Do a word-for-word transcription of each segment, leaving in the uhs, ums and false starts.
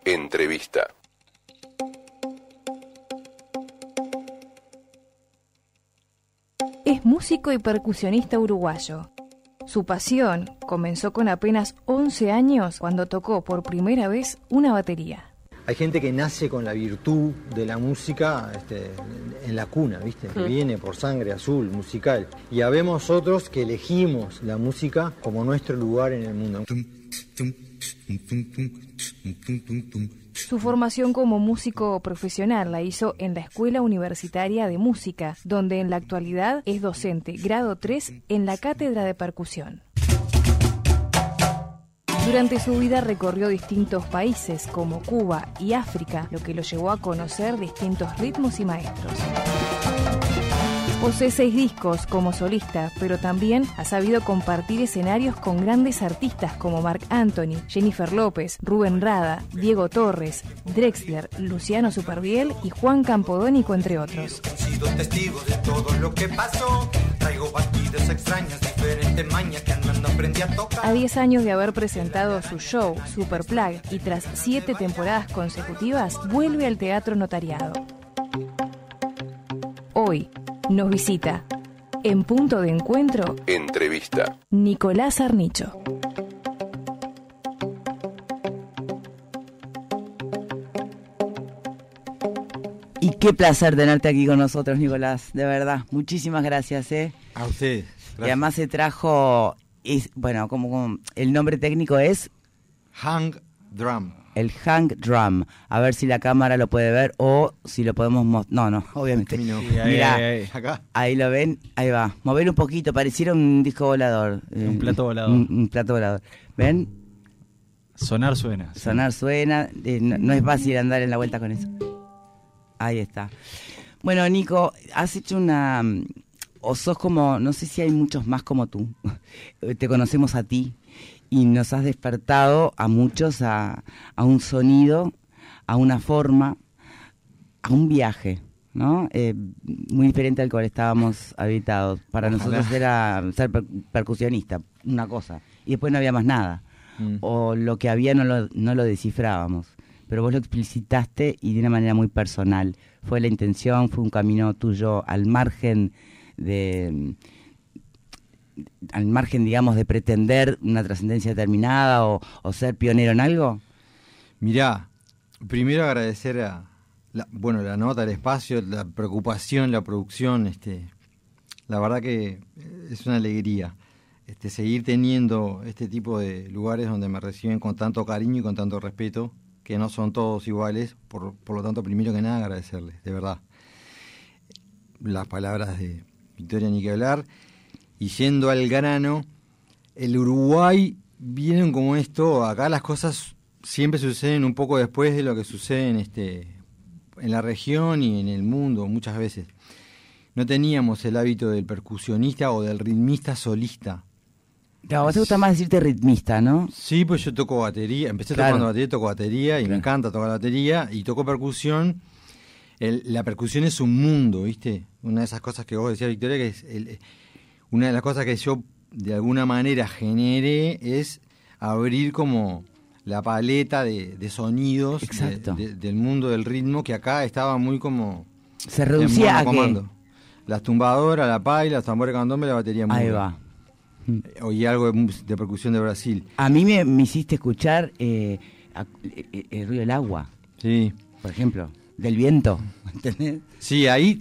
Entrevista. Es músico y percusionista uruguayo. Su pasión comenzó con apenas once años cuando tocó por primera vez una batería. Hay gente que nace con la virtud de la música este, en la cuna, ¿viste? Que viene por sangre azul, musical. Y habemos otros que elegimos la música como nuestro lugar en el mundo. Su formación como músico profesional la hizo en la Escuela Universitaria de Música, donde en la actualidad es docente grado tres en la Cátedra de Percusión. Durante su vida recorrió distintos países como Cuba y África, lo que lo llevó a conocer distintos ritmos y maestros. Posee seis discos como solista, pero también ha sabido compartir escenarios con grandes artistas como Marc Anthony, Jennifer López, Rubén Rada, Diego Torres, Drexler, Luciano Supervielle y Juan Campodónico, entre otros. He sido testigo de todo lo que pasó. Traigo batidas extrañas, diferentes mañas que andando aprendí a tocar. A diez años de haber presentado su show, Superplug, y tras siete temporadas consecutivas, vuelve al Teatro Notariado. Hoy nos visita, en Punto de Encuentro, Entrevista, Nicolás Arnicho. Y qué placer tenerte aquí con nosotros, Nicolás, de verdad. Muchísimas gracias, ¿eh? A ustedes. Y además se trajo, es, bueno, como, como el nombre técnico es Hang Drum. el hang drum. A ver si la cámara lo puede ver o si lo podemos mostrar. No, no, obviamente. No. Mirá, Ahí, ahí, ahí. Acá. Ahí lo ven, ahí va. Mover un poquito, pareciera un disco volador. Un plato volador. Un, un plato volador. ¿Ven? Sonar suena. Sí. Sonar suena. Eh, no, no es fácil andar en la vuelta con eso. Ahí está. Bueno, Nico, has hecho una... O sos como... No sé si hay muchos más como tú. Te conocemos a ti. Y nos has despertado a muchos a, a un sonido, a una forma, a un viaje, ¿no? Eh, muy diferente al cual estábamos habitados. Para Ojalá. nosotros era ser per- percusionista, una cosa. Y después no había más nada. Mm. O lo que había no lo, no lo descifrábamos. Pero vos lo explicitaste y de una manera muy personal. Fue la intención, fue un camino tuyo al margen de... al margen, digamos, de pretender una trascendencia determinada o, o ser pionero en algo? Mirá, primero agradecer a la, bueno, la nota, el espacio, la preocupación, la producción. Este, la verdad que es una alegría este, seguir teniendo este tipo de lugares donde me reciben con tanto cariño y con tanto respeto, que no son todos iguales. Por, por lo tanto, primero que nada, agradecerles, de verdad. Las palabras de Victoria ni que hablar. Y yendo al grano, el Uruguay, vienen como esto, acá las cosas siempre suceden un poco después de lo que sucede en, este, en la región y en el mundo, muchas veces. No teníamos el hábito del percusionista o del ritmista solista. Claro, a vos te gusta más decirte ritmista, ¿no? Sí, pues yo toco batería, empecé Claro. tocando batería, toco batería y Claro. me encanta tocar batería y toco percusión. El, la percusión es un mundo, ¿viste? Una de esas cosas que vos decías, Victoria, que es... El, Una de las cosas que yo de alguna manera generé es abrir como la paleta de, de sonidos de, de, del mundo del ritmo, que acá estaba muy como... Se reducía a qué? Las tumbadoras, la paila, los tambores de candombe, la batería. Ahí va. Oí algo de, de percusión de Brasil. A mí me, me hiciste escuchar eh, a, el, el ruido del agua. Sí. Por ejemplo, del viento. ¿Entendés? Sí, ahí...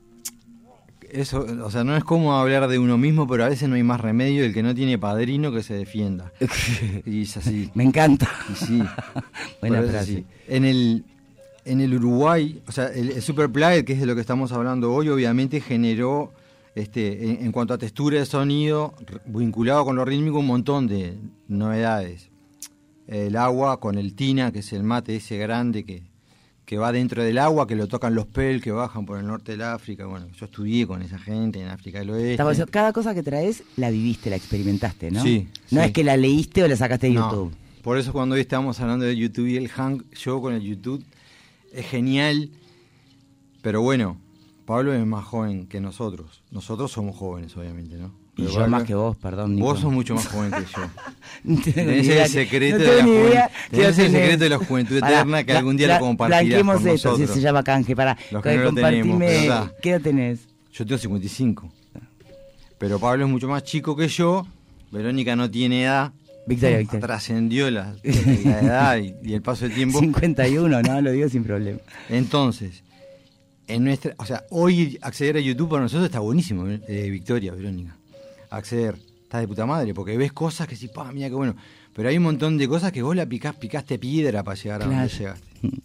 Eso, o sea, no es como hablar de uno mismo, pero a veces no hay más remedio. El que no tiene padrino que se defienda. Y es así. Me encanta. Y sí. Buena frase. Sí. En el en el Uruguay, o sea, el, el Superplug, que es de lo que estamos hablando hoy, obviamente generó, este, en, en cuanto a textura de sonido, vinculado con lo rítmico, un montón de novedades. El agua con el tina, que es el mate ese grande que que va dentro del agua, que lo tocan los pel que bajan por el norte del África. Bueno, yo estudié con esa gente en África del Oeste. Cada cosa que traes la viviste, la experimentaste, ¿no? Sí. No sí. es que la leíste o la sacaste de no. YouTube. Por eso cuando hoy estábamos hablando de YouTube y el hang, yo con el YouTube, es genial, pero bueno, Pablo es más joven que nosotros. Nosotros somos jóvenes, obviamente, ¿no? Y Pero yo Pablo, más que vos, perdón, Nico. Vos sos mucho más joven que yo. No tengo ni Tenés idea el que- secreto no de la tengo ni juventud. idea que Tenés lo el secreto tenés. de la juventud Pará, eterna que bla- algún día bla- lo compartirás blanqueemos con esto, nosotros. si se llama canje, para Los que no lo tenemos, pero está. ¿Qué edad tenés? Yo tengo cincuenta y cinco. Pero Pablo es mucho más chico que yo. Verónica no tiene edad. Victoria, Victoria. Trascendió la, la edad y, y el paso del tiempo. cincuenta y uno, no, lo digo sin problema. Entonces, en nuestra, o sea, hoy acceder a YouTube para nosotros está buenísimo, eh, Victoria, Verónica. Acceder, está de puta madre, porque ves cosas que sí, pa, mira qué bueno. Pero hay un montón de cosas que vos la picás, picaste piedra para llegar a Claro. donde llegaste.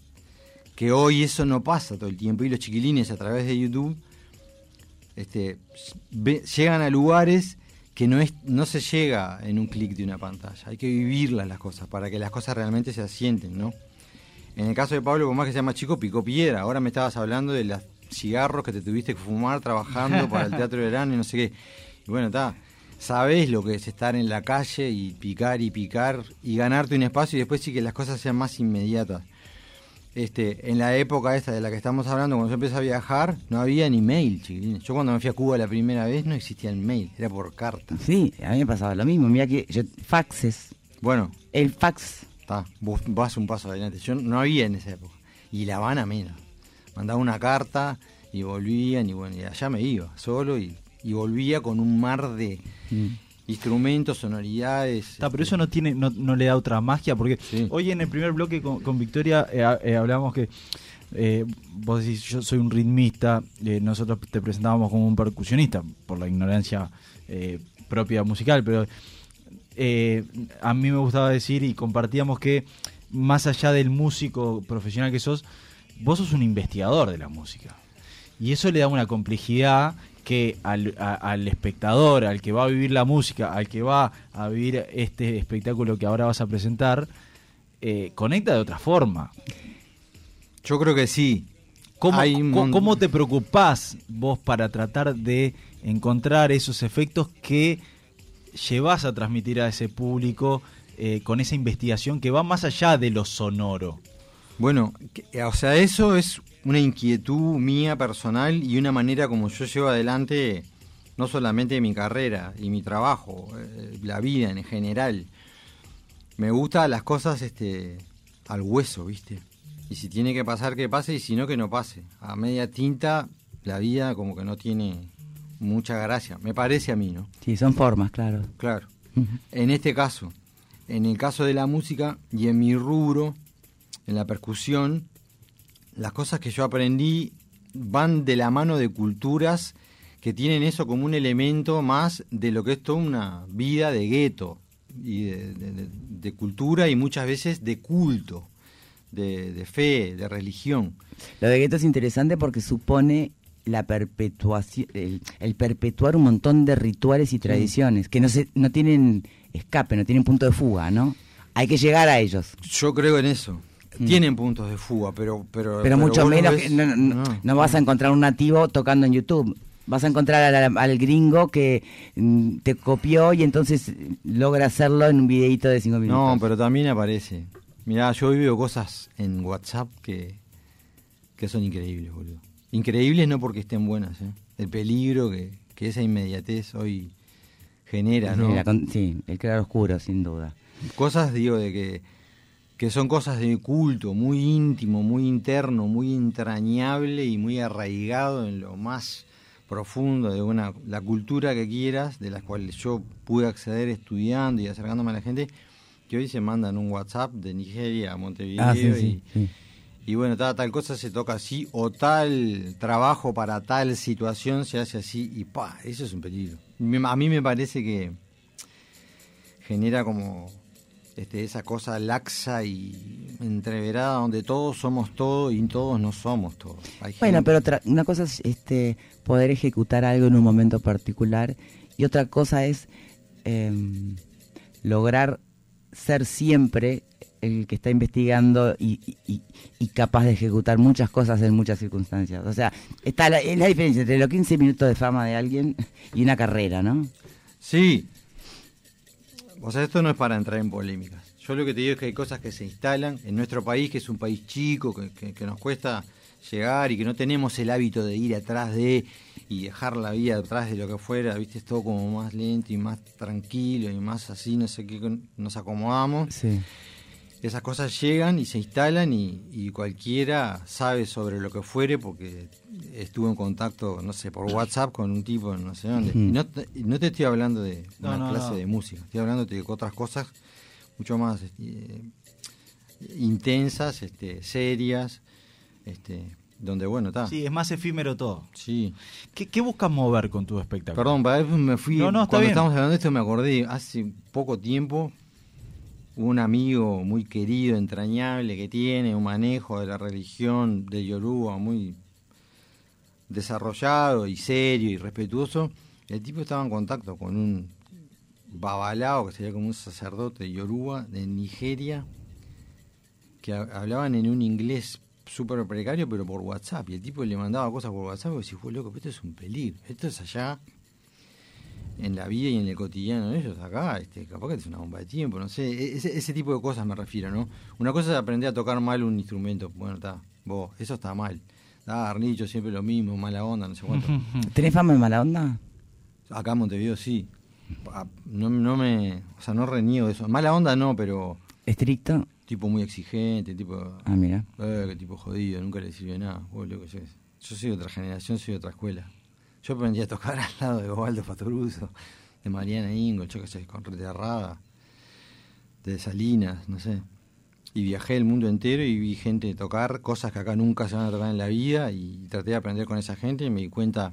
Que hoy eso no pasa todo el tiempo. Y los chiquilines a través de YouTube este, ve- llegan a lugares que no es no se llega en un clic de una pantalla. Hay que vivirlas las cosas para que las cosas realmente se asienten, ¿no? En el caso de Pablo, por más que sea más chico, picó piedra. Ahora me estabas hablando de los cigarros que te tuviste que fumar trabajando para el Teatro de Verano y no sé qué. Y bueno, está. Sabés lo que es estar en la calle y picar y picar y ganarte un espacio y después sí que las cosas sean más inmediatas. Este, en la época esta de la que estamos hablando, cuando yo empecé a viajar, no había ni mail, chiquilines. Yo cuando me fui a Cuba la primera vez no existía el mail, era por carta. Sí, a mí me pasaba lo mismo. Mira que yo, faxes, Bueno, el fax. está, vos vas un paso adelante. Yo no había en esa época. Y La Habana menos. Mandaba una carta y volvían y bueno, y allá me iba solo y, y volvía con un mar de Mm. instrumentos, sonoridades. Está, pero este, eso no tiene no, no le da otra magia, porque Sí. hoy en el primer bloque con, con Victoria eh, ha- eh, hablamos que eh, vos decís, yo soy un ritmista, eh, nosotros te presentábamos como un percusionista, por la ignorancia eh, propia musical, pero eh, a mí me gustaba decir y compartíamos que más allá del músico profesional que sos, vos sos un investigador de la música. Y eso le da una complejidad que al, a- al espectador, al que va a vivir la música, al que va a vivir este espectáculo que ahora vas a presentar, eh, conecta de otra forma. Yo creo que sí. ¿Cómo, Hay un co- mon- cómo te preocupás vos para tratar de encontrar esos efectos que llevas a transmitir a ese público eh, con esa investigación que va más allá de lo sonoro? Bueno, que- o sea, eso es una inquietud mía personal y una manera como yo llevo adelante no solamente mi carrera y mi trabajo, eh, la vida en general. Me gustan las cosas este, al hueso, ¿viste? Y si tiene que pasar, que pase, y si no, que no pase. A media tinta, la vida como que no tiene mucha gracia. Me parece a mí, ¿no? Sí, son formas, claro. Claro. Ujú. En este caso, en el caso de la música y en mi rubro, en la percusión, las cosas que yo aprendí van de la mano de culturas que tienen eso como un elemento más de lo que es toda una vida de gueto y de, de- de- de cultura y muchas veces de culto, de, de fe, de religión. Lo de gueto es interesante porque supone la perpetuación, el, el perpetuar un montón de rituales y tradiciones que no se, no tienen escape, no tienen punto de fuga, ¿no? Hay que llegar a ellos. Yo creo en eso. Mm. Tienen puntos de fuga, pero... Pero, Pero mucho vos lo menos, ves- que no, no- no. no vas a encontrar un nativo tocando en YouTube. Vas a encontrar al, al gringo que mm, te copió y entonces logra hacerlo en un videíto de cinco minutos. No, pero también aparece. Mirá, yo hoy veo cosas en WhatsApp que, que son increíbles, boludo. Increíbles no porque estén buenas, ¿eh? El peligro que, que esa inmediatez hoy genera, Sí, ¿no? la con- sí, el claro oscuro, sin duda. Cosas, digo, de que, que son cosas de culto, muy íntimo, muy interno, muy entrañable y muy arraigado en lo más profundo de una la cultura que quieras, de las cuales yo pude acceder estudiando y acercándome a la gente, que hoy se mandan un WhatsApp de Nigeria a Montevideo Ah, sí, y, sí, sí. y bueno, tal, tal cosa se toca así, o tal trabajo para tal situación se hace así, y pa, eso es un peligro. Me- A mí me parece que genera como este, esa cosa laxa y entreverada donde todos somos todo y todos no somos todos. Hay Bueno, gente- pero otra, una cosa es este, poder ejecutar algo en un momento particular y otra cosa es em, lograr ser siempre el que está investigando y, y- y capaz de ejecutar muchas cosas en muchas circunstancias. O sea, está la, es la diferencia entre los quince minutos de fama de alguien y una carrera, ¿no? Sí. O sea, esto no es para entrar en polémicas. Yo lo que te digo es que hay cosas que se instalan en nuestro país, que es un país chico, que, que- que nos cuesta llegar y que no tenemos el hábito de ir atrás de y dejar la vida atrás de lo que fuera, viste, es todo como más lento y más tranquilo y más así, no sé qué, nos acomodamos. Sí. Esas cosas llegan y se instalan y, y cualquiera sabe sobre lo que fuere porque estuvo en contacto, no sé, por WhatsApp con un tipo no sé dónde. Uh-huh. Y no, te, no te estoy hablando de una no, no, clase no. de música, estoy hablando de otras cosas mucho más eh, intensas, este, serias, este, donde bueno, está. Sí, es más efímero todo. Sí. ¿Qué, qué buscas mover con tu espectáculo? Perdón, para eso me fui, No, no, está cuando bien. estábamos hablando de esto me acordé, hace poco tiempo, un amigo muy querido, entrañable, que tiene un manejo de la religión de Yoruba muy desarrollado y serio y respetuoso. El tipo estaba en contacto con un babalao, que sería como un sacerdote de Yoruba, de Nigeria, que ha- hablaban en un inglés súper precario, pero por WhatsApp. Y el tipo le mandaba cosas por WhatsApp y decía, fue loco, esto es un peligro. Esto es allá, en la vida y en el cotidiano de ellos, acá, este, capaz que es una bomba de tiempo, no sé. Ese, ese tipo de cosas me refiero, ¿no? Una cosa es aprender a tocar mal un instrumento. Bueno, está, vos, eso está mal. Ah, Arnicho, siempre lo mismo, mala onda, no sé cuánto. ¿Tenés fama de mala onda? Acá en Montevideo sí. Ah, No, no me, o sea, no reniego de eso. Mala onda no, pero ¿Estricto? tipo muy exigente, tipo, Ah, mira. eh, qué tipo jodido, nunca le sirve nada. Vos, loco, yo, yo soy de otra generación, soy de otra escuela. Yo aprendí a tocar al lado de Osvaldo Fatoruso, de Mariana Ingo, yo que sé, con Rete Arrada, de Salinas, no sé. Y viajé el mundo entero y vi gente tocar cosas que acá nunca se van a tocar en la vida y traté de aprender con esa gente y me di cuenta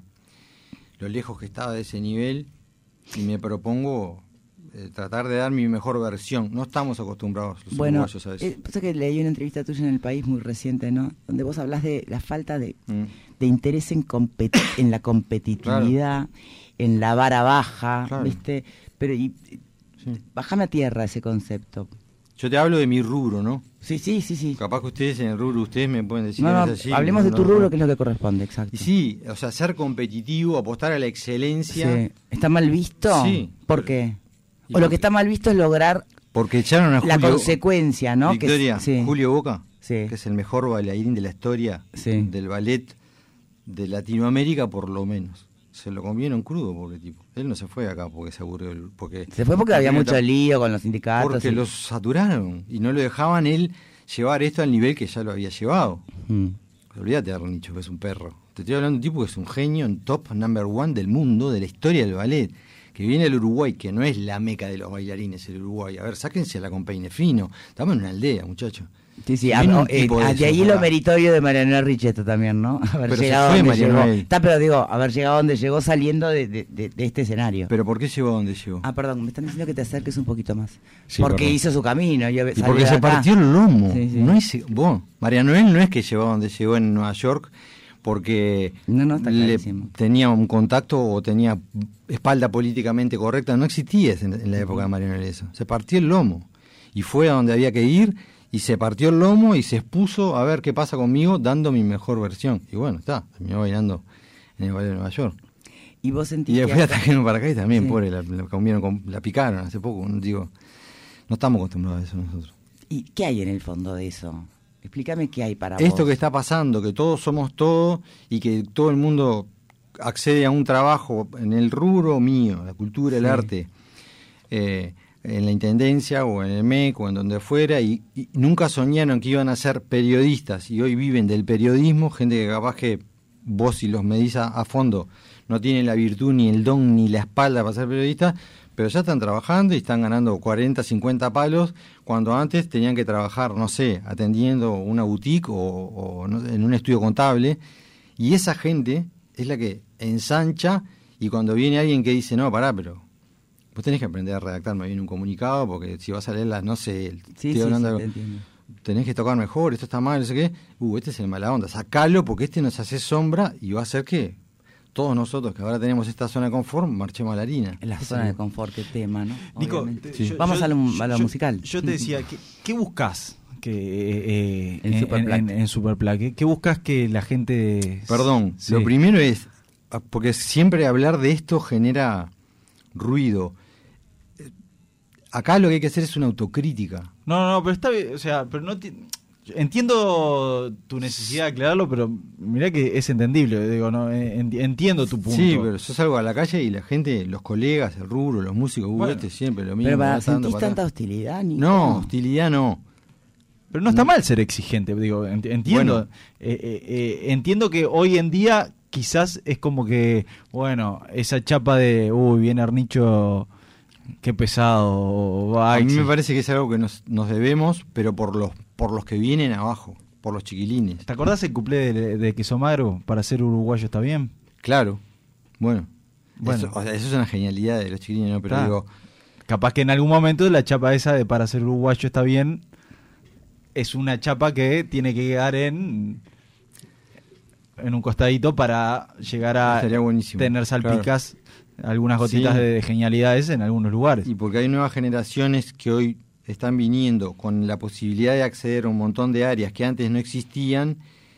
lo lejos que estaba de ese nivel y me propongo eh, tratar de dar mi mejor versión. No estamos acostumbrados los Bueno, uruguayos a eso. eh, pasa que leí una entrevista tuya en El País muy reciente, ¿no? Donde vos hablas de la falta de, Mm. de interés en, competi- en la competitividad, en la vara baja, Claro. ¿viste? Pero y, Sí. bájame a tierra ese concepto. Yo te hablo de mi rubro, ¿no? Sí, sí, sí, sí. Capaz que ustedes en el rubro, ustedes me pueden decir No, que no, no es así. hablemos no, de tu no, rubro, no. que es lo que corresponde, exacto. Y sí, o sea, ser competitivo, apostar a la excelencia. Sí. ¿Está mal visto? Sí. ¿Por qué? Y O lo porque- que está mal visto es lograr Porque echaron a la Julio... consecuencia, ¿no? Que es- Victoria, sí. Julio Boca, Sí. que es el mejor bailarín de la historia Sí. del ballet de Latinoamérica, por lo menos. Se lo comieron crudo, pobre tipo. Él no se fue acá porque se aburrió. el- Porque Se fue porque había mucho lío con los sindicatos. Porque y- los saturaron y no lo dejaban él llevar esto al nivel que ya lo había llevado. Mm. Olvídate de Arnicho, que es un perro. Te estoy hablando de un tipo que es un genio, un top number one del mundo, de la historia del ballet. Que viene al Uruguay, que no es la meca de los bailarines el Uruguay. A ver, sáquense a la con peine fino. Estamos en una aldea, muchachos. Sí, sí, Si ah, viene un oh, eh, tipo de ah, de esos ahí lo acá. meritorio de Mariano Richetto también, ¿no? Haber Pero se llegado fue donde Mariano llegó. él. Está, pero digo, haber llegado donde llegó saliendo de, de- de- de este escenario. Pero ¿por qué llegó a donde llegó? Ah, perdón, me están diciendo que te acerques un poquito más. Sí, porque perdón. hizo su camino. Yo Y salí porque de se acá. partió el lomo. Sí, sí. No es, vos, Mariano él no es que llegó a donde llegó en Nueva York porque No, no, está le clarísimo. tenía un contacto o tenía espalda políticamente correcta. No existía en, en la época de Mariano él eso. Se partió el lomo y fue a donde había que ir y se partió el lomo y se expuso a ver qué pasa conmigo dando mi mejor versión. Y bueno, está, terminó bailando en el ballet de Nueva York. Y vos Y sentís que después hasta- atacaron para acá y también, Sí. pobre, la, la comieron con- la picaron hace poco. No, digo, no estamos acostumbrados a eso nosotros. ¿Y qué hay en el fondo de eso? Explícame qué hay para vos. Esto que está pasando, que todos somos todo y que todo el mundo accede a un trabajo en el rubro mío, la cultura, el Sí. arte, eh, en la intendencia o en el M E C o en donde fuera, y, y nunca soñaron que iban a ser periodistas y hoy viven del periodismo, gente que capaz que vos si los medís a, a fondo no tienen la virtud ni el don ni la espalda para ser periodistas, pero ya están trabajando y están ganando cuarenta, cincuenta palos, cuando antes tenían que trabajar, no sé, atendiendo una boutique o, o no sé, en un estudio contable, y esa gente es la que ensancha, y cuando viene alguien que dice, no, pará, pero vos tenés que aprender a redactarme bien un comunicado, porque si vas a leerlas, no sé, Sí, estoy sí, hablando sí, de te algo, entiendo. tenés que tocar mejor, esto está mal, no sé qué, uh, este es el mala onda, sacalo porque este nos hace sombra y va a hacer que todos nosotros que ahora tenemos esta zona de confort marchemos a la harina. La Ese zona es de el- confort, qué tema, ¿no? Nico, Obviamente. te- yo- vamos yo- a lo, a lo yo- musical. Yo te decía, ¿qué, qué buscas que, eh, En en, Superplac. en- en Superplac? ¿Qué, qué buscas que la gente... Perdón, Sí. lo primero es, ah, porque siempre hablar de esto genera ruido. Eh, Acá lo que hay que hacer es una autocrítica. No, no, no, pero está bien, o sea, pero no ti- Entiendo tu necesidad de aclararlo, pero mirá que es entendible, digo, no entiendo tu punto. Sí, pero yo salgo a la calle y la gente, los colegas, el rubro, los músicos, bueno, este siempre lo mismo. Pero para, ¿sentís tanta hostilidad, Nico? No, hostilidad no. Pero no está mal ser exigente, digo, entiendo, bueno. eh, eh, eh, entiendo que hoy en día quizás es como que, bueno, esa chapa de, uy, viene Arnicho, qué pesado. Va, a mí me parece que es algo que nos, nos debemos, pero por los por los que vienen abajo, por los chiquilines. ¿Te acordás el cuplé de, de Queso Magro? Para ser uruguayo está bien. Claro, bueno, bueno. Eso, o sea, eso es una genialidad de los chiquilines, ¿no? Pero claro. digo, capaz que en algún momento la chapa esa de para ser uruguayo está bien es una chapa que tiene que quedar en en un costadito para llegar a tener salpicas, claro. algunas gotitas sí. de genialidades en algunos lugares. Y porque hay nuevas generaciones que hoy están viniendo con la posibilidad de acceder a un montón de áreas que antes no existían,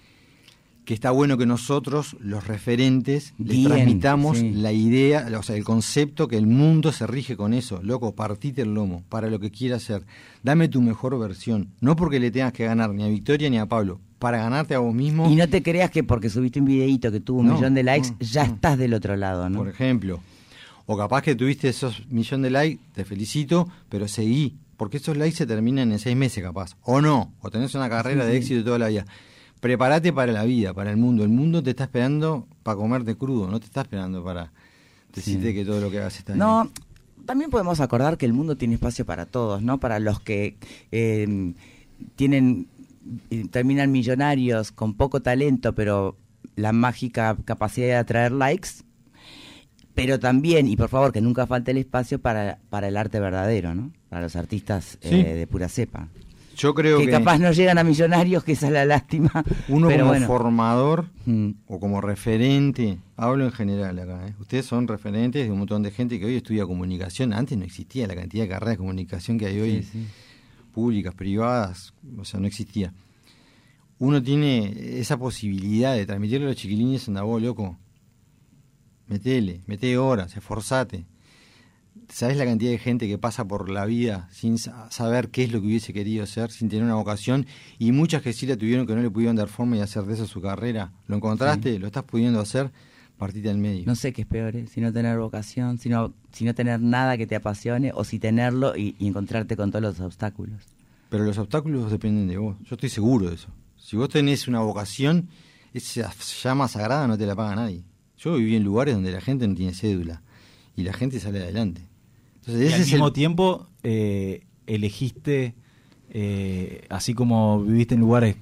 que está bueno que nosotros, los referentes, les Bien, transmitamos sí. la idea, o sea, el concepto que el mundo se rige con eso. Loco, partite el lomo para lo que quieras hacer. Dame tu mejor versión. No porque le tengas que ganar ni a Victoria ni a Pablo, para ganarte a vos mismo. Y no te creas que porque subiste un videíto que tuvo un no, millón de likes, no, ya no. estás del otro lado, ¿no? Por ejemplo. O capaz que tuviste esos millón de likes, te felicito, pero seguí. Porque esos likes se terminan en seis meses capaz. O no, o tenés una carrera sí, de éxito toda la vida. Prepárate para la vida, para el mundo. El mundo te está esperando para comerte crudo, no te está esperando para decirte sí. que todo lo que hagas está bien. No, también podemos acordar que el mundo tiene espacio para todos, ¿no? Para los que eh, tienen eh, terminan millonarios con poco talento, pero la mágica capacidad de atraer likes. Pero también, y por favor, que nunca falte el espacio para, para el arte verdadero, ¿no? Para los artistas sí. eh, de pura cepa. Yo creo que, que capaz no llegan a millonarios, que esa es la lástima. Uno pero como bueno. formador mm. o como referente, hablo en general acá, ¿eh? Ustedes son referentes de un montón de gente que hoy estudia comunicación. Antes no existía la cantidad de carreras de comunicación que hay hoy, sí, sí. públicas, privadas, o sea, no existía. Uno tiene esa posibilidad de transmitirle a los chiquilines, anda vos, loco, metele, mete horas, esforzate. ¿Sabés la cantidad de gente que pasa por la vida sin saber qué es lo que hubiese querido ser, sin tener una vocación? Y muchas que sí la tuvieron, que no le pudieron dar forma y hacer de eso su carrera. ¿Lo encontraste? Sí. ¿Lo estás pudiendo hacer? Partite al medio. No sé qué es peor, ¿eh? Si no tener vocación, si no, si no tener nada que te apasione, o si tenerlo y, y encontrarte con todos los obstáculos. Pero los obstáculos dependen de vos. Yo estoy seguro de eso. Si vos tenés una vocación, esa llama sagrada no te la paga nadie. Yo viví en lugares donde la gente no tiene cédula y la gente sale adelante. Entonces, y ese al es mismo el... tiempo eh, elegiste, eh, así como viviste en lugares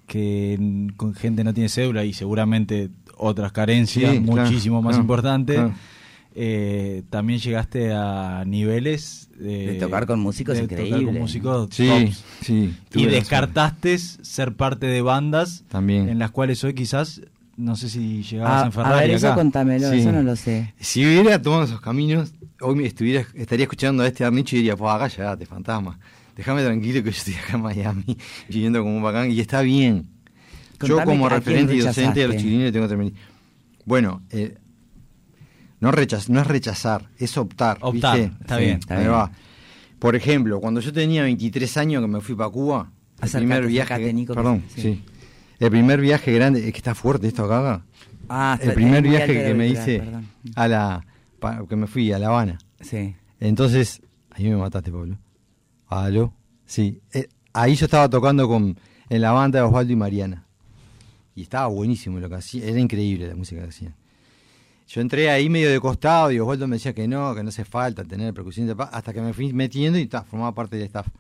que con gente no tiene cédula y seguramente otras carencias sí, muchísimo claro, más claro, importantes, claro. Eh, también llegaste a niveles de, de tocar con músicos de increíbles. Tocar con músicos sí, tops. Sí, y descartaste ser parte de bandas también en las cuales hoy quizás... No sé si llegabas a, en Ferrari a ver, eso acá. Contámelo, sí. Eso no lo sé. Si hubiera tomado esos caminos, hoy me estuviera, estaría escuchando a este Arnicho y diría, pues acá llegate, fantasma. Déjame tranquilo que yo estoy acá en Miami, viviendo como un bacán, y está bien. Contame, yo como referente y docente de los chiquilines tengo que terminar. Bueno, eh, no, rechaz, no es rechazar, es optar. Optar, ¿viste? está sí, bien. Está bien. Va. Por ejemplo, cuando yo tenía veintitrés años que me fui para Cuba, el acercate, primer viaje... acercate, Nico, perdón, sí. sí. El primer viaje grande, es que está fuerte esto acá. Ah, el primer viaje que me hice perdón. a la pa, que me fui a La Habana. Sí. Entonces, ahí me mataste, Pablo. ¿Aló? Sí. Eh, ahí yo estaba tocando con en la banda de Osvaldo y Mariana. Y estaba buenísimo lo que hacía, era increíble la música que hacían. Yo entré ahí medio de costado y Osvaldo me decía que no, que no hace falta tener percusión de paz, hasta que me fui metiendo y ta, formaba parte del staff.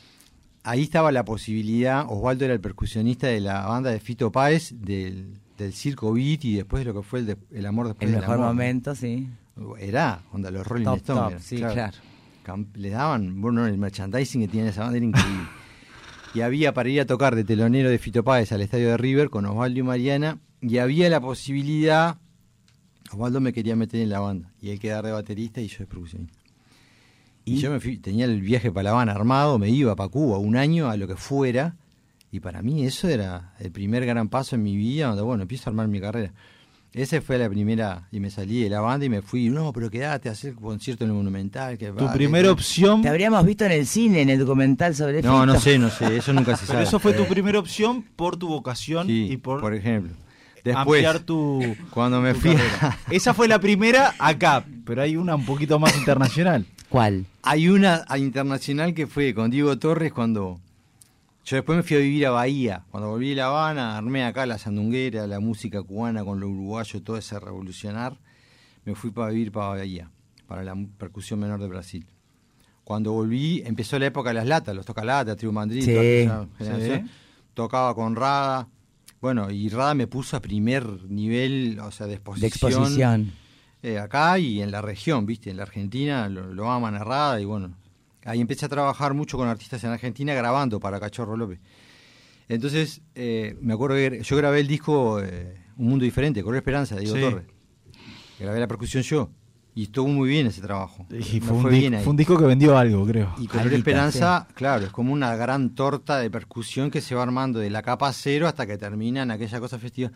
Ahí estaba la posibilidad, Osvaldo era el percusionista de la banda de Fito Páez, del, del Circo Beat y después de lo que fue el, de, el amor después el del mejor amor. momento, sí. Era, onda, los Rolling top, Stones. Top, sí, claro. claro. Camp- le daban, bueno, el merchandising que tiene esa banda era increíble. Y había para ir a tocar de telonero de Fito Páez al estadio de River con Osvaldo y Mariana, y había la posibilidad, Osvaldo me quería meter en la banda, y él quedaba de baterista y yo de percusionista. Y, y yo me fui, tenía el viaje para La Habana armado, me iba para Cuba un año a lo que fuera, y para mí eso era el primer gran paso en mi vida, donde bueno, empiezo a armar mi carrera. Esa fue la primera, y me salí de la banda y me fui, no, pero quedate a hacer concierto en el Monumental. Que Tu va, primera que... opción... Te habríamos visto en el cine, en el documental sobre No, Fito. no sé, no sé, eso nunca se Pero sabe. eso fue tu primera opción por tu vocación Sí, y por, por ejemplo. Después, ampliar tu... cuando me tu fui... carrera. Esa fue la primera acá, pero hay una un poquito más internacional. ¿Cuál? Hay una a internacional que fue con Diego Torres cuando... Yo después me fui a vivir a Bahía. Cuando volví a La Habana, armé acá la sandunguera, la música cubana con lo uruguayo, todo ese revolucionar. Me fui para vivir para Bahía, para la percusión menor de Brasil. Cuando volví, empezó la época de las latas, los tocalatas, Tribu Mandril, Sí, toda esa generación. sí. Tocaba con Rada. Bueno, y Rada me puso a primer nivel, o sea, de exposición. De exposición. Eh, acá y en la región, ¿viste? En la Argentina lo, lo aman a Rada y bueno... Ahí empecé a trabajar mucho con artistas en Argentina grabando para Cachorro López. Entonces, eh, me acuerdo que yo grabé el disco eh, Un Mundo Diferente, Color Esperanza, de Diego Sí. Torres. Grabé la percusión yo. Y estuvo muy bien ese trabajo. Y Me fue, un fue disco, bien ahí. fue un disco que vendió algo, creo. Y Color Alguita, Esperanza, claro, es como una gran torta de percusión que se va armando de la capa cero hasta que termina en aquella cosa festiva.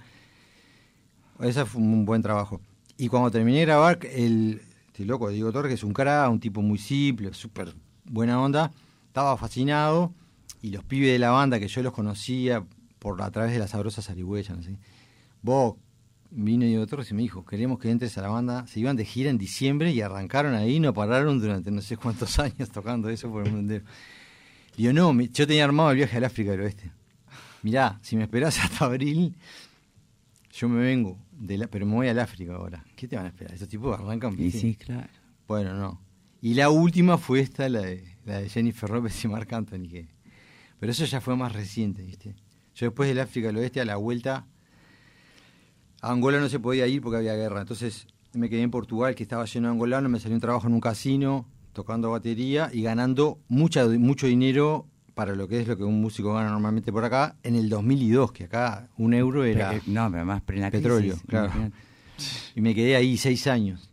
Ese fue un buen trabajo. Y cuando terminé de grabar, el este loco Diego Torres, que es un cara, un tipo muy simple, súper buena onda, estaba fascinado, y los pibes de la banda que yo los conocía por a través de las sabrosas zarigüeyas, no sé. Vos, vino Diego Torres y me dijo, queremos que entres a la banda. Se iban de gira en diciembre y arrancaron ahí, no pararon durante no sé cuántos años tocando eso por el mundo entero. Digo, no, me, yo tenía armado el viaje al África del Oeste. Mirá, si me esperás hasta abril, yo me vengo, de la, pero me voy al África ahora. ¿Qué te van a esperar? Esos tipos arrancan. Y ¿sí? sí, claro. Bueno, no. Y la última fue esta, la de, la de Jennifer López y Marc Anthony. Que, pero eso ya fue más reciente, ¿viste? Yo después del África del Oeste, a la vuelta, a Angola no se podía ir porque había guerra. Entonces me quedé en Portugal, que estaba lleno de angolanos, me salió un trabajo en un casino, tocando batería y ganando mucha, mucho dinero para lo que es lo que un músico gana normalmente por acá, en el dos mil dos, que acá un euro era Pero, no, pero más plena crisis, petróleo, claro. imagínate. Y me quedé ahí seis años.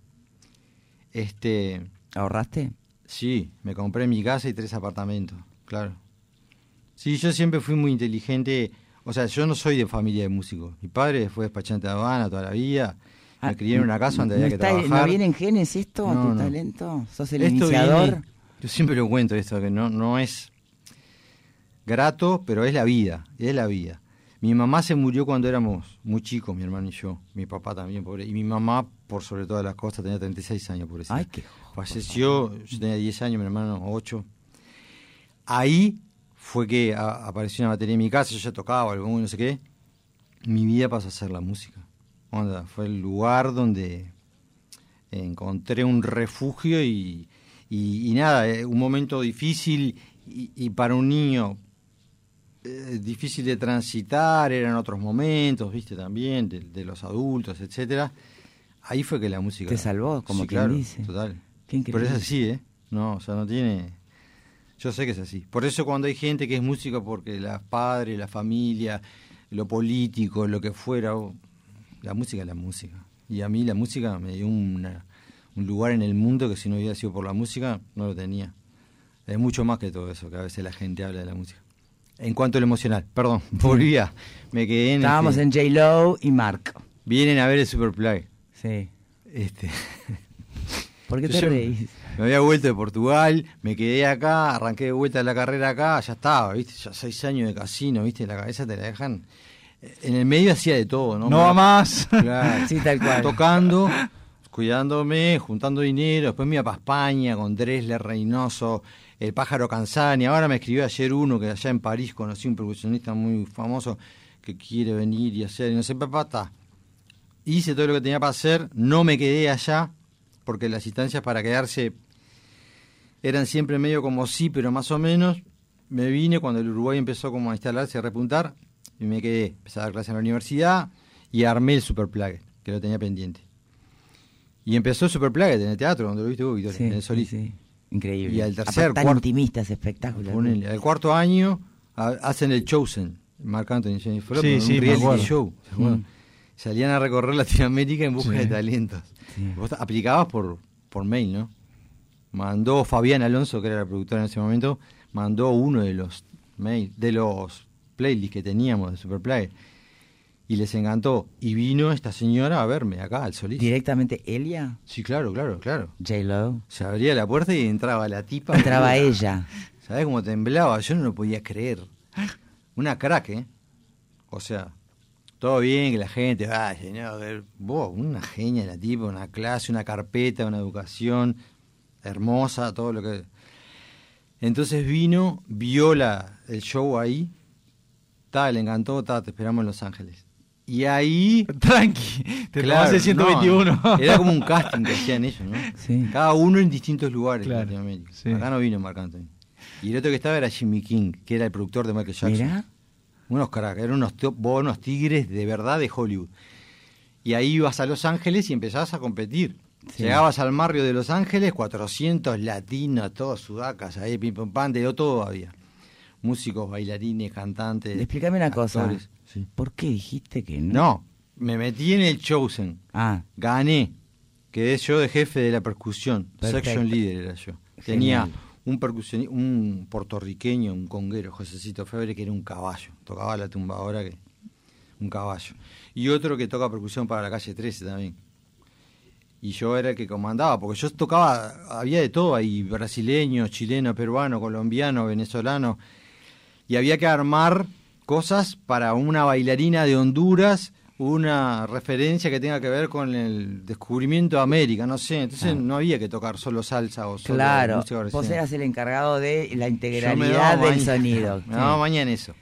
Este... ¿Ahorraste? Sí, me compré mi casa y tres apartamentos, claro. Sí, yo siempre fui muy inteligente, o sea, yo no soy de familia de músicos. Mi padre fue despachante de aduana toda la vida, me Ah, crié en una casa donde ¿no había que está- trabajar. ¿No viene en genes esto, No, tu no. talento? ¿Sos el Esto iniciador? viene- yo siempre lo cuento esto, que no, no es grato, pero es la vida, es la vida. Mi mamá se murió cuando éramos muy chicos, mi hermano y yo. Mi papá también, pobre. Y mi mamá, por sobre todas las cosas, tenía treinta y seis años, pobrecita. Ay, qué Falleció, yo tenía diez años, mi hermano ocho. Ahí fue que a- apareció una batería en mi casa, yo ya tocaba algo, no sé qué. Mi vida pasó a ser la música. Onda, fue el lugar donde encontré un refugio y, y, y nada, eh, un momento difícil y, y para un niño eh, difícil de transitar, eran otros momentos, viste, también, de, de los adultos, etcétera. Ahí fue que la música... Te salvó, como sí, quien claro, dice. total. Qué increíble. Pero es así, ¿eh? No, o sea, no tiene... Yo sé que es así. Por eso cuando hay gente que es música porque los padres, la familia, lo político, lo que fuera, o- la música es la música. Y a mí la música me dio una- un lugar en el mundo que si no hubiera sido por la música, no lo tenía. Es mucho más que todo eso, que a veces la gente habla de la música. En cuanto a lo emocional, perdón, volvía, me quedé en... Estábamos este, en J-Lo y Mark. Vienen a ver el Superplay. Sí. Este... ¿Por qué Yo te ya reís? Me había vuelto de Portugal, me quedé acá, arranqué de vuelta la carrera acá, ya estaba, ¿viste? Ya seis años de casino, ¿viste? La cabeza te la dejan. En el medio hacía de todo, ¿no? No va más. Claro. Sí, tal cual. Tocando, cuidándome, juntando dinero. Después me iba para España con Dresler, Reynoso, el Pájaro Canzani. Ahora me escribió ayer uno que allá en París conocí un percusionista muy famoso que quiere venir y hacer, y no sé, papá, está. Hice todo lo que tenía para hacer, no me quedé allá, porque las instancias para quedarse eran siempre medio como sí, pero más o menos. Me vine cuando el Uruguay empezó como a instalarse, a repuntar, y me quedé. Empecé a dar clases en la universidad y armé el Superplague, que lo tenía pendiente. Y empezó el Superplague en el teatro, donde lo viste vos, Victoria, Sí, en el Solís. sí, sí. Increíble. Y al tercer, Aparte, tan cuarto- intimista ese espectáculo. Ponele, al cuarto año a- hacen el Chosen, Marc Anthony y Jennifer Sí, Lopez, sí, un me reality acuerdo. show. ¿se acuerdan? Mm. Salían a recorrer Latinoamérica en busca Sí. de talentos. Sí. Vos aplicabas por, por mail, ¿no? Mandó Fabián Alonso, que era la productora en ese momento, mandó uno de los mail, de los playlists que teníamos de Superplay. Y les encantó. Y vino esta señora a verme acá, al Solís. ¿Directamente Elia? Sí, claro, claro, claro. J-Lo. Se abría la puerta y entraba la tipa. Entraba ella. ¿Sabés cómo temblaba? Yo no lo podía creer. Una crack, ¿eh? O sea, todo bien, que la gente, ay, no, vos, una genia la tipa, una clase, una carpeta, una educación hermosa, todo lo que... Entonces vino, vio la, el show ahí, ta, le encantó, ta, te esperamos en Los Ángeles. Y ahí... Tranqui, te claro, tomaste ciento veintiuno. No, era como un casting que hacían ellos, ¿no? Sí. Cada uno en distintos lugares Claro, en Latinoamérica. sí. Acá no vino Marc Anthony. Y el otro que estaba era Jimmy King, que era el productor de Michael Jackson. Mirá. Unos caracas, eran unos, to- unos tigres de verdad de Hollywood. Y ahí ibas a Los Ángeles y empezabas a competir. Sí. Llegabas al barrio de Los Ángeles, cuatrocientos latinos, todos sudacas, ahí pim pum pam, de todo había. Músicos, bailarines, cantantes. Explícame una cosa. actores. Sí. ¿Por qué dijiste que no? No, me metí en el Chosen. Ah, Gané. Quedé yo de jefe de la percusión. Perfecto. Section leader era yo. Tenía Genial. un percusionista, un puertorriqueño, un conguero, Josecito Febre, que era un caballo. Tocaba la tumbadora, que un caballo. Y otro que toca percusión para la calle trece también. Y yo era el que comandaba, porque yo tocaba, había de todo ahí, brasileño, chileno, peruano, colombiano, venezolano. Y había que armar cosas para una bailarina de Honduras, una referencia que tenga que ver con el descubrimiento de América, no sé. Entonces Claro. no había que tocar solo salsa o solo claro. música Vos brasileña. eras el encargado de la Yo me integralidad daba del maña- sonido. Me daba maña en eso.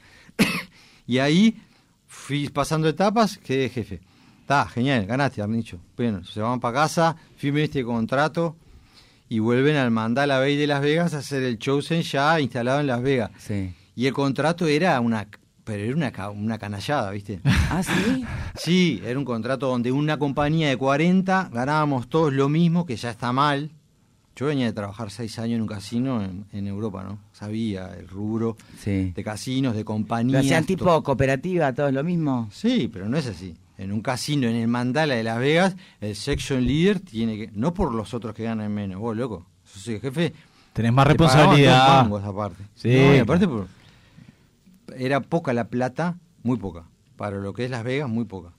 Y ahí fui pasando etapas, quedé jefe. Está, genial, ganaste, han dicho. Bueno, se van para casa, firmen este contrato y vuelven al Mandala Bay de Las Vegas a hacer el Chosen ya instalado en Las Vegas. Sí. Y el contrato era una, pero era una, ca- una canallada, ¿viste? Ah, sí. Sí, era un contrato donde una compañía de cuarenta ganábamos todos lo mismo, que ya está mal. Yo venía de trabajar seis años en un casino en, en Europa, ¿no? Sabía el rubro Sí. de casinos, de ¿Lo compañías. hacían tipo to- cooperativa, todos lo mismo? Sí, pero no es así. En un casino en el Mandala de Las Vegas, el section leader tiene que... No por los otros que ganan menos, vos, loco. Yo soy el jefe. Tenés más te pagaban dos responsabilidad. mangos aparte. Sí, No, y claro. aparte por- era poca la plata, muy poca. Para lo que es Las Vegas, muy poca.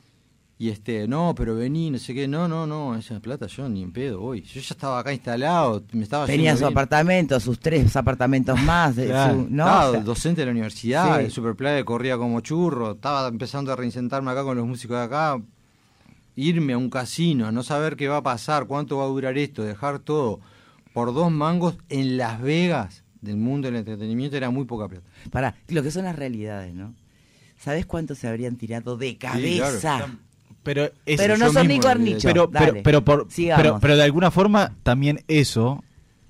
Y este, no, pero vení, no sé qué, no, no, no, esa plata yo ni en pedo voy. Yo ya estaba acá instalado, me estaba Tenía yendo su bien. apartamento, sus tres apartamentos más. de Claro. su- ¿no? Estaba O sea, docente de la universidad, Sí. el Superplay corría como churro, estaba empezando a reinsentarme acá con los músicos de acá, irme a un casino, a no saber qué va a pasar, cuánto va a durar esto, dejar todo por dos mangos en Las Vegas del mundo del entretenimiento era muy poca plata. Pará, lo que son las realidades, ¿no? ¿Sabés cuánto se habrían tirado de claro. cabeza? Pero, es- Pero no yo son mismo, ni cornichos. pero, pero, Dale, pero, por, sigamos. pero, pero de alguna forma también eso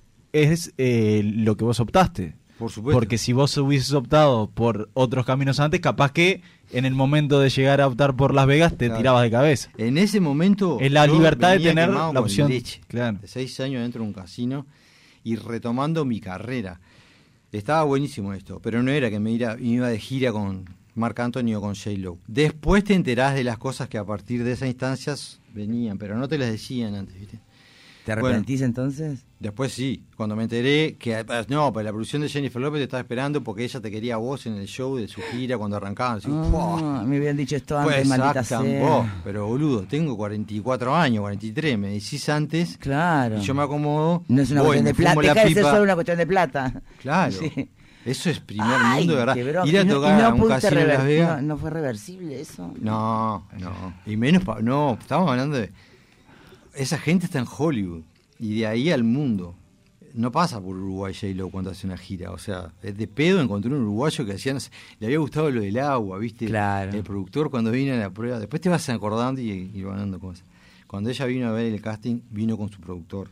es eh, lo que vos optaste. Por supuesto. Porque si vos hubieses optado por otros caminos antes, capaz que en el momento de llegar a optar por Las Vegas te Claro. tirabas de cabeza. En ese momento Es la yo libertad de venía tener quemado la con opción. leche, Claro. de seis años dentro de un casino y retomando mi carrera. Estaba buenísimo esto, pero no era que me iba, me iba de gira con Marc Anthony o con J-Lo. Después te enterás de las cosas que a partir de esas instancias venían, pero no te las decían antes, ¿viste? ¿Te arrepentís entonces? Después sí, cuando me enteré que no, pues la producción de Jennifer López te estaba esperando porque ella te quería a vos en el show de su gira cuando arrancaban. Así, Ah, me habían dicho esto antes, pues maldita exacta, sea. vos, pero boludo, tengo cuarenta y cuatro años, cuarenta y tres, me decís antes, Claro. y yo me acomodo. No es una voy, cuestión de me fumo plata, la deja de ser pipa. solo una cuestión de plata. Claro, Sí. eso es primer Ay, mundo, de verdad. qué bronca. Ir a ¿Y no- tocar y no a un pudiste casino en Las rever- Vegas. No, no fue reversible eso. No, no. Y menos, pa- no, estamos hablando de... Esa gente está en Hollywood, y de ahí al mundo. No pasa por Uruguay J-Lo cuando hace una gira, o sea, es de pedo encontré un uruguayo que hacía, no sé, le había gustado lo del agua, ¿viste? Claro. El productor cuando vino a la prueba, después te vas acordando y, y ganando cosas. Cuando ella vino a ver el casting, vino con su productor.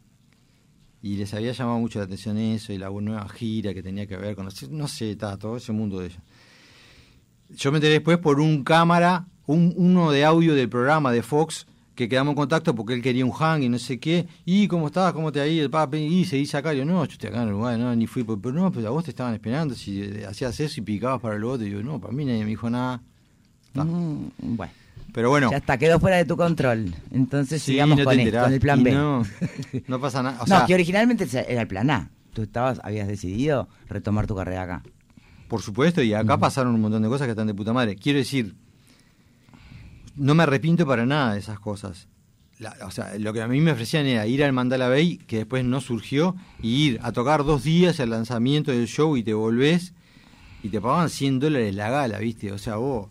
Y les había llamado mucho la atención eso, y la nueva gira que tenía que ver con, no sé, está todo ese mundo de ella. Yo me enteré después por un cámara, un, uno de audio del programa de Fox, que quedamos en contacto porque él quería un hang y no sé qué. ¿Y cómo estás? ¿Cómo te ha ido? Papi? Y se dice acá. Yo, no, yo estoy acá en Uruguay, no, ni fui. Pero no, pero a vos te estaban esperando. Si eh, hacías eso y picabas para el otro. Y yo, no, para mí nadie me dijo nada. Ta. Mm, bueno, Pero bueno. ya está, quedó fuera de tu control. Entonces Sí, sigamos no te con, esto, enterás. con el plan Y B. No, no pasa nada. O no, sea, que originalmente era el plan A. Tú estabas, habías decidido retomar tu carrera acá. por supuesto, y acá pasaron un montón de cosas que están de puta madre. Quiero decir, no me arrepiento para nada de esas cosas. La, o sea, lo que a mí me ofrecían era ir al Mandala Bay, que después no surgió, y ir a tocar dos días al lanzamiento del show y te volvés, y te pagaban cien dólares la gala, ¿viste? O sea, vos...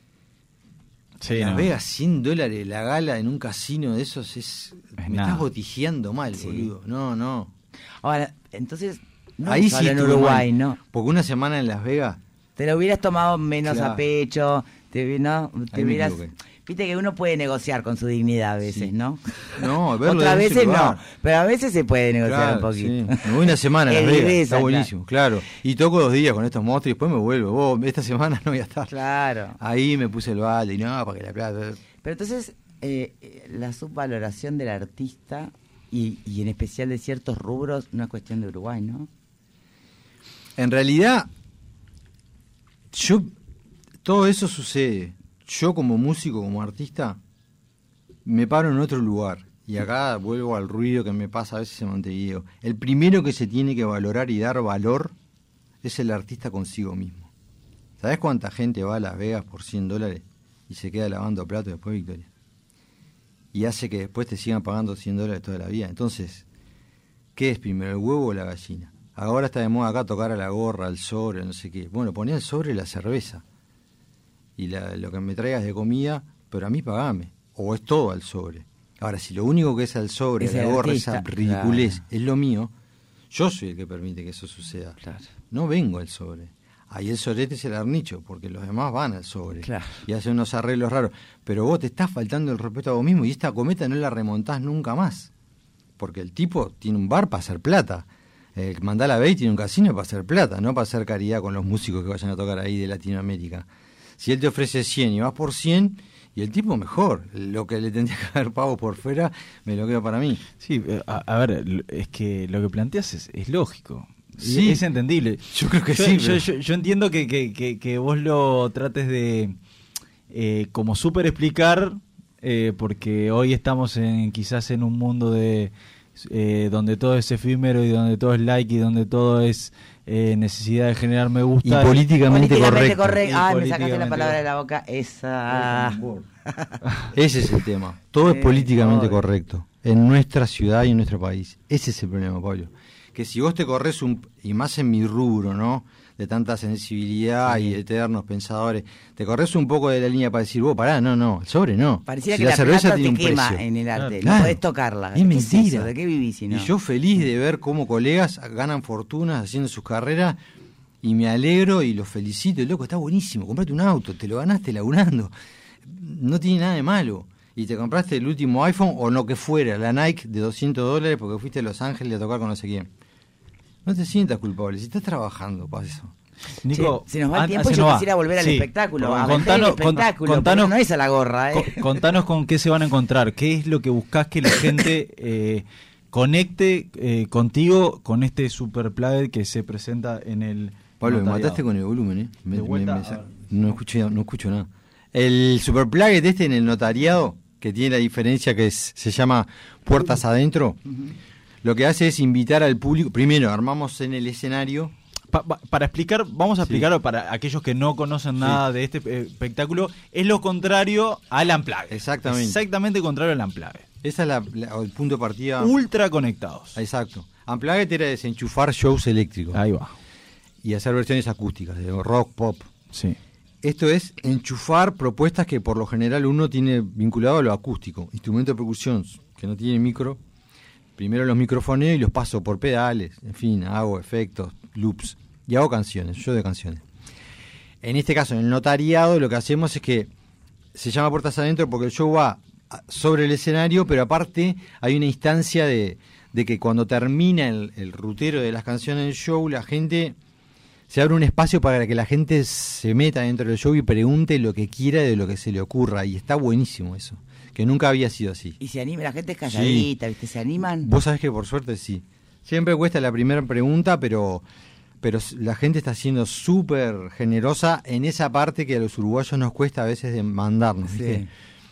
Sí, Las no. Vegas, cien dólares la gala en un casino de esos es... Es me nada. estás botijeando mal, Sí. boludo. No, no. Ahora, entonces, no Ahí solo sí en estuve Uruguay, mal, ¿no? Porque una semana en Las Vegas... Te lo hubieras tomado menos Claro. a pecho, te, ¿no? te Ahí me hubieras... equivoqué. Viste que uno puede negociar con su dignidad a veces, Sí. ¿no? No, verlo Otras desde ese veces no, lugar. pero a veces se puede negociar Claro, un poquito. sí. Me voy una semana a Las Es Vegas, viveza, está claro. buenísimo, claro. Y toco dos días con estos monstruos y después me vuelvo. Vos, esta semana no voy a estar. Claro. Ahí me puse el balde y no, para que la plata... Pero entonces, eh, eh, la subvaloración del artista y, y en especial de ciertos rubros, no es cuestión de Uruguay, ¿no? En realidad, yo... Todo eso sucede. Yo como músico, como artista, me paro en otro lugar. Y acá vuelvo al ruido que me pasa a veces en Montevideo. El primero que se tiene que valorar y dar valor es el artista consigo mismo. ¿Sabés cuánta gente va a Las Vegas por cien dólares y se queda lavando platos después, Victoria? Y hace que después te sigan pagando cien dólares toda la vida. Entonces, ¿qué es primero, el huevo o la gallina? Ahora está de moda acá tocar a la gorra, al sobre, no sé qué. Bueno, poné al sobre la cerveza. Y la, lo que me traigas de comida, pero a mí pagame. O es todo al sobre. Ahora, si lo único que es al sobre, Es la el gorra, artista, esa ridiculez, claro. es lo mío, yo soy el que permite que eso suceda. Claro. No vengo al sobre. Ahí el sorete es el arnicho, porque los demás van al sobre. Claro. Y hacen unos arreglos raros. Pero vos te estás faltando el respeto a vos mismo y esta cometa no la remontás nunca más. Porque el tipo tiene un bar para hacer plata. El Mandala Bay tiene un casino para hacer plata, no para hacer caridad con los músicos que vayan a tocar ahí de Latinoamérica. Si él te ofrece cien y vas por cien, y el tipo mejor. Lo que le tendría que haber pago por fuera, me lo quedo para mí. Sí, eh, a, a ver, l- es que lo que planteas es, es lógico. Y Sí. es entendible. Yo creo que yo, sí, Yo, pero- yo, yo entiendo que, que, que, que vos lo trates de eh, como súper explicar, eh, porque hoy estamos en quizás en un mundo de eh, donde todo es efímero y donde todo es like y donde todo es eh, necesidad de generar me gusta. Y políticamente Políticamente correcto. correcto. Ah, Y me sacaste la políticamente- palabra de la boca. Esa. Ese es el tema. Todo es Eh, políticamente joder. correcto. En nuestra ciudad y en nuestro país. Ese es el problema, Pablo. Que si vos te corres un... Y más en mi rubro, ¿no? De tanta sensibilidad Sí. y eternos pensadores. Te corres un poco de la línea para decir, vos, pará, no, no. El sobre no. Pareciera Si que la, plata tiene te un quema precio. en el arte. Claro. No podés tocarla. Es ¿Qué mentira. eso? ¿De qué vivís si no? Y yo feliz de ver cómo colegas ganan fortunas haciendo sus carreras y me alegro y los felicito. Loco, está buenísimo, comprate un auto, te lo ganaste laburando. No tiene nada de malo. Y te compraste el último iPhone o lo que fuera, la Nike de doscientos dólares porque fuiste a Los Ángeles a tocar con no sé quién. No te sientas culpable, si estás trabajando para eso. Nico, se, se nos va el an- tiempo y se yo nos va. quisiera volver al Sí, espectáculo. con- A vender el contanos- con- espectáculo. contanos- porque no es a la gorra, ¿eh? Con- contanos con qué se van a encontrar, qué es lo que buscás que la gente eh, conecte eh, contigo con este super plugin que se presenta en el Pablo, me notariado. mataste con el volumen, ¿eh? Me- De vuelta, me- me- a ver. no, escucho, no escucho nada. El Superplugget este en el notariado, que tiene la diferencia que es- se llama Puertas Adentro, lo que hace es invitar al público. Primero, armamos en el escenario. Pa- pa- para explicar, vamos a Sí. explicarlo para aquellos que no conocen nada de este eh, espectáculo, es lo contrario al Unplugged. Exactamente. Exactamente contrario al Unplugged. Ese es la- la- el punto de partida. Ultra conectados. Exacto. Unplugged era desenchufar shows eléctricos Ahí va. y hacer versiones acústicas, de rock, pop. Sí. Esto es enchufar propuestas que por lo general uno tiene vinculado a lo acústico. Instrumento de percusión que no tiene micro. Primero los microfoneo y los paso por pedales. En fin, hago efectos, loops. Y hago canciones, yo de canciones. En este caso, en el notariado, lo que hacemos es que se llama Puertas Adentro porque el show va a- sobre el escenario, pero aparte hay una instancia de, de que cuando termina el, el rutero de las canciones del show, la gente... Se abre un espacio para que la gente se meta dentro del show y pregunte lo que quiera de lo que se le ocurra. Y está buenísimo eso, que nunca había sido así. Y se anima, la gente es calladita, ¿viste? Se animan. Vos sabés que por suerte sí. Siempre cuesta la primera pregunta, pero, pero la gente está siendo súper generosa en esa parte que a los uruguayos nos cuesta a veces de mandarnos. ¿viste?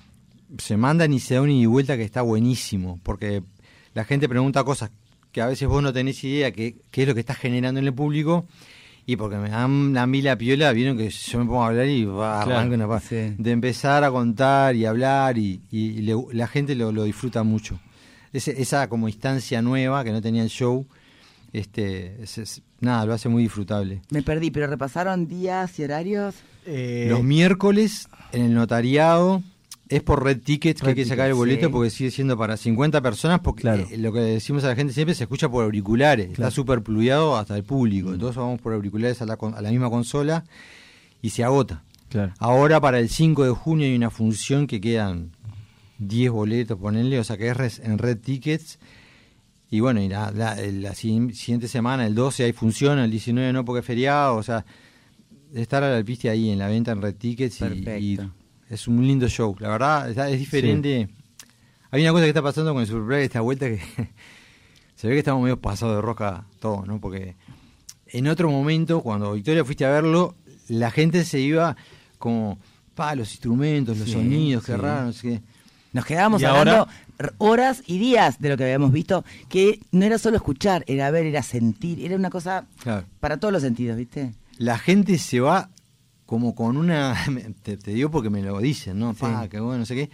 Sí. Se mandan y se da un ida y vuelta que está buenísimo, porque la gente pregunta cosas que a veces vos no tenés idea que, qué es lo que estás generando en el público. Y porque me dan a mí la piola, vieron que yo me pongo a hablar y va a Claro, arrancar una pa- sí. de empezar a contar y hablar y, y- y le- la gente lo, lo disfruta mucho. Ese- esa como instancia nueva que no tenía el show, este, es- es- nada, lo hace muy disfrutable. Me perdí, pero repasaron días y horarios. Eh, Los miércoles en el notariado es por Red Tickets que Red hay que sacar el Tickets, boleto sí. porque sigue siendo para cincuenta personas porque Claro. eh, lo que decimos a la gente siempre se escucha por auriculares, está Claro. súper plugueado hasta el público, entonces vamos por auriculares a la, con- a la misma consola y se agota. Claro. Ahora para el cinco de junio hay una función que quedan diez boletos, ponenle, o sea que es res- en Red Tickets. Y bueno, y la, la- la si- siguiente semana, el doce, hay función, el diecinueve no porque es feriado, o sea, estar a la pista ahí en la venta en Red Tickets y, Perfecto. y es un lindo show. La verdad, está- es diferente. Hay una cosa que está pasando con el Superplay esta vuelta que se ve que estamos medio pasados de rosca todos, ¿no? Porque en otro momento, cuando Victoria fuiste a verlo, la gente se iba como, pa, los instrumentos, los Sí, sonidos, qué sí. raro, no sé qué. Nos quedábamos Y hablando ahora- r- horas y días de lo que habíamos visto, que no era solo escuchar, era ver, era sentir, era una cosa Claro. para todos los sentidos, ¿viste? La gente se va como con una, te, te digo porque me lo dicen, ¿no? Sí. Pa, qué bueno, no sé qué.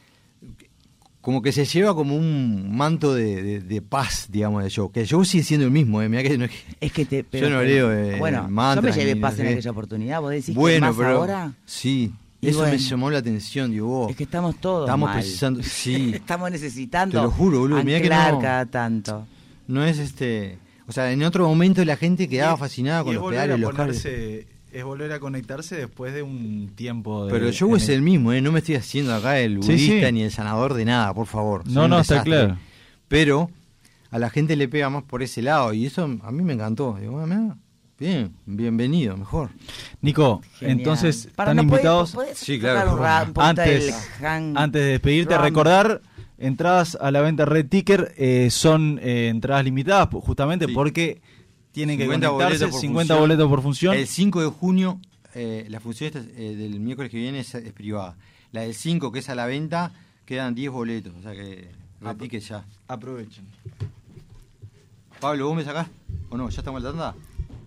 Como que se lleva como un manto de, de- de paz, digamos, del show. Que el show sigue siendo el mismo, ¿eh? Mirá que no es que- Es que te, Yo pero- no pero- leo, eh, bueno, yo me mantras llevé ni paz no sé en qué. aquella oportunidad, vos decís que Bueno, más pero ahora, sí, Y eso me bueno. llamó la atención, digo, vos, es que estamos todos estamos mal. precisando, sí, Estamos necesitando Te lo juro, boludo, mirá que anclar no. cada tanto. no es este, o sea, en otro momento la gente quedaba fascinada con Y es los volver pedales, a los cables. ponerse- es volver a conectarse después de un tiempo de, Pero el show en es el mismo, ¿eh? No me estoy haciendo acá el Sí, budista sí. ni el sanador de nada, por favor. No, Soy un no, está desastre. claro. Pero a la gente le pega más por ese lado y eso a mí me encantó. Digo, "Ah, mirá, bien, bienvenido, mejor. Nico, Genial. entonces Para, están ¿no podés- invitados. podés Sí, tocar claro, un ra- un poquito Antes, del hang- antes de despedirte, drum? recordar, entradas a la venta Red Ticker eh, son eh, entradas limitadas, pues, justamente Sí. porque tienen que cincuenta conectarse, boletos por cincuenta función. boletos por función. El cinco de junio, eh, la función esta, eh, del miércoles que viene es, es privada. La del cinco, que es a la venta, quedan diez boletos. O sea que retique ya. Aprovechen. Pablo, ¿vos me sacás? ¿O no? ¿Ya estamos en la tanda?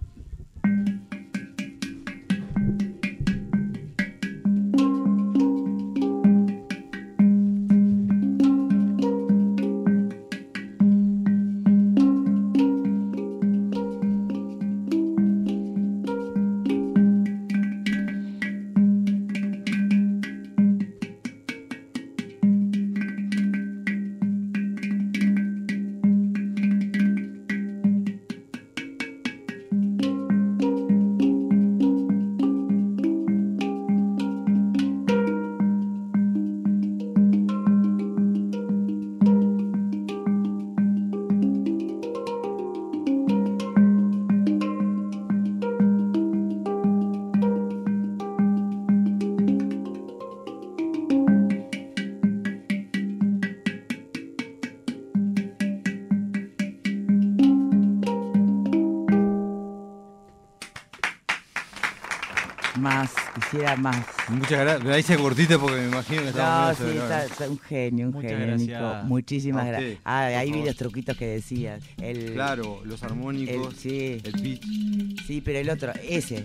Más, quisiera más. Muchas gracias. Me la hice cortita porque me imagino que No, estamos sí, medio sobre la está, está un genio, un Muchas genio, gracias. Nico. Muchísimas A gracias. usted, Ah, por ahí vi favor. los truquitos que decías. El, Claro, los armónicos, el- sí, el pitch. sí, pero el otro, ese.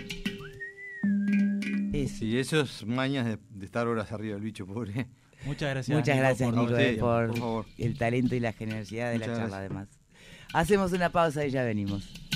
Ese. Sí, esos mañas de, de estar horas arriba del bicho, pobre. Muchas gracias. Muchas Nico, gracias, por- Nico, usted, eh, por, por favor. el talento y la generosidad de Muchas la charla, gracias. además. Hacemos una pausa y ya venimos.